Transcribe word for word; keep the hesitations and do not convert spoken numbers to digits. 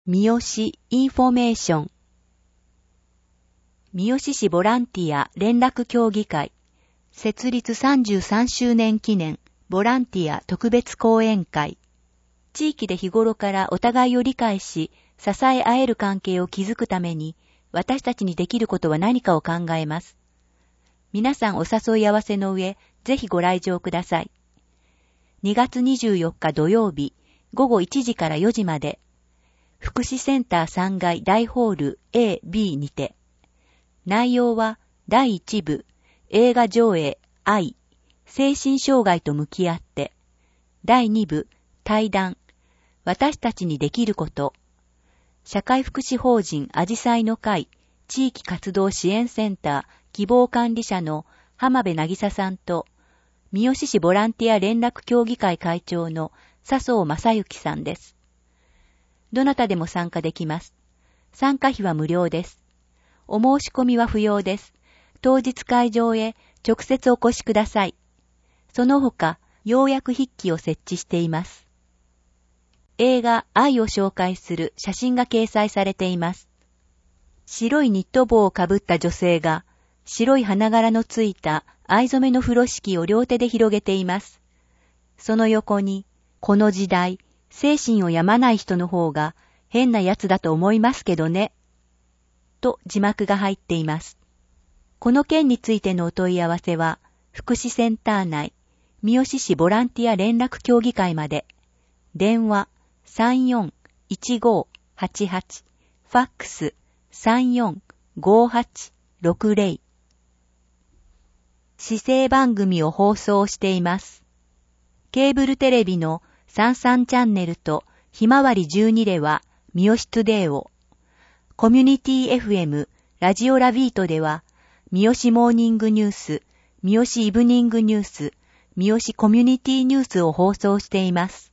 三好インフォメーション三好市ボランティア連絡協議会設立さんじゅうさんしゅうねん記念ボランティア特別講演会地域で日頃からお互いを理解し支え合える関係を築くために私たちにできることは何かを考えます。皆さんお誘い合わせの上ぜひご来場ください。にがつにじゅうよっか土曜日ごごいちじからよじまで福祉センターさんがい大ホール エービー にて。内容はだいいち部映画上映愛精神障害と向き合ってだいに部対談私たちにできること社会福祉法人あじさいの会地域活動支援センター希望管理者の浜辺渚さんと三好市ボランティア連絡協議会会長の笹生正幸さんです。どなたでも参加できます。参加費は無料です。お申し込みは不要です。当日会場へ直接お越しください。その他、要約筆記を設置しています。映画愛を紹介する写真が掲載されています。白いニット帽をかぶった女性が白い花柄のついた藍染めの風呂敷を両手で広げています。その横に、この時代、精神を病まない人の方が変なやつだと思いますけどね。と字幕が入っています。この件についてのお問い合わせは、福祉センター内、三好市ボランティア連絡協議会まで、電話 さんよんいちごはちはち、ファックス さんよんごはちろくぜろ。市政番組を放送しています。ケーブルテレビのさんじゅうさんチャンネルとひまわりじゅうにでは三好トゥデイを、コミュニティ エフエム ラジオラビートでは三好モーニングニュース、三好イブニングニュース、三好コミュニティニュースを放送しています。